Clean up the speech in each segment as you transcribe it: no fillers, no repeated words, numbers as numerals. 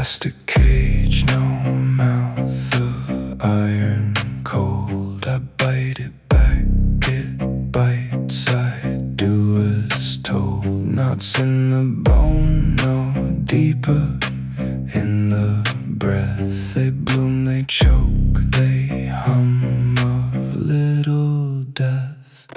plastic cage, no mouth of iron cold. I bite it back, it bites, I do as told. Knots in the bone, no deeper in the breath. They bloom, they choke, they hum of little death.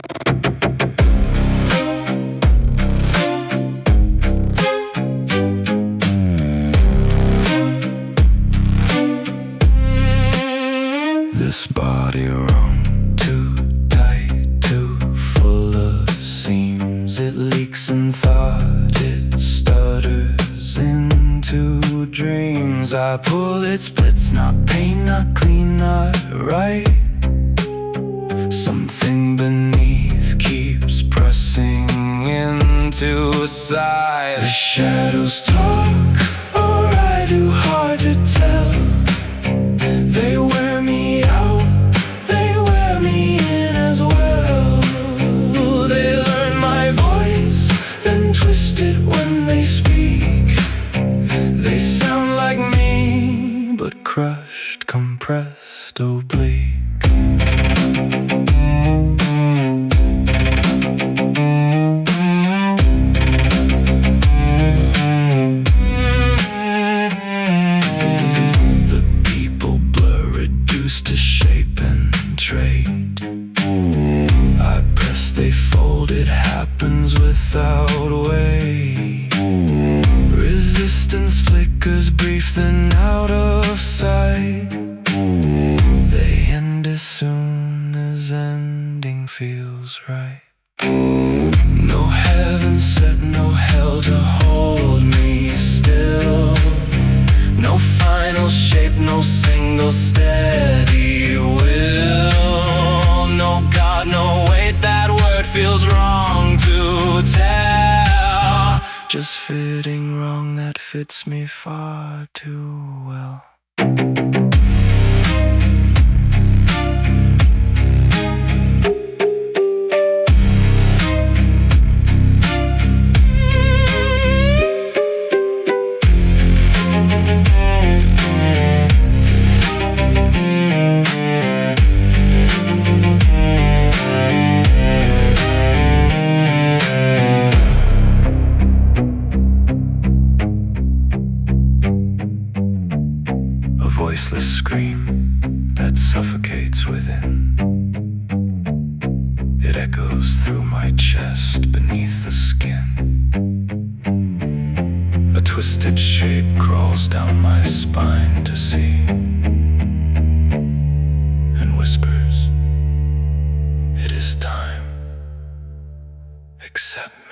This body wrung, too tight, too full of seams. It leaks in thought, it stutters into dreams. I pull, it splits, not pain, not clean, not right. Something beneath keeps pressing into a sigh. The shadows talk, or I do, hard to tell. They wear me out, they wear me in as well. They learn my voice, then twist it when they speak. They sound like me, but crushed, compressed, oblique. To shape and trade, I press, they fold, it happens without weight. Resistance flickers brief, then out of sight. They end as soon as ending feels right. No heaven set, no hell to hold me still. No final shape, no single steady will. No God, no wait, that word feels wrong to tell. Just fitting wrong, that fits me far too well. Voiceless scream that suffocates within. It echoes through my chest, beneath the skin. A twisted shape crawls down my spine to see, and whispers, "It is time. Accept me."